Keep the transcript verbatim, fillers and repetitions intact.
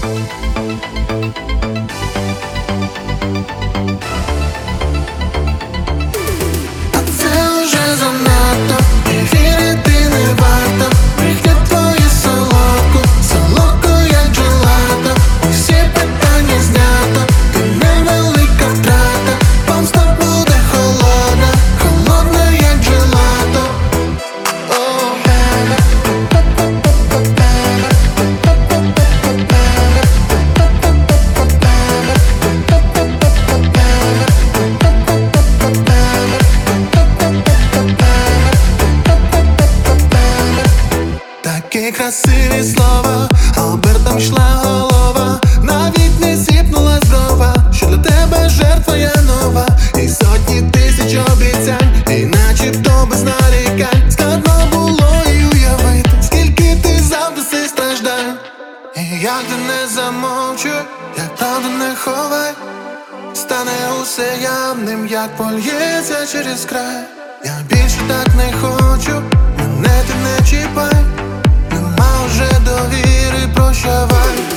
Такі красиві слова, Альбертом йшла голова, навіть не зіпнулась брова, що для тебе жертва я нова. І сотні тисяч обіцянь, і начебто без нарікань. Складно було й уявити, скільки ти завдаси страждань. І як ти не замовчуй, як правду не ховай, стане усе явним, як польється через край. Я більше так не хочу, мене ти не чіпай, нема вже довіри, прощавай.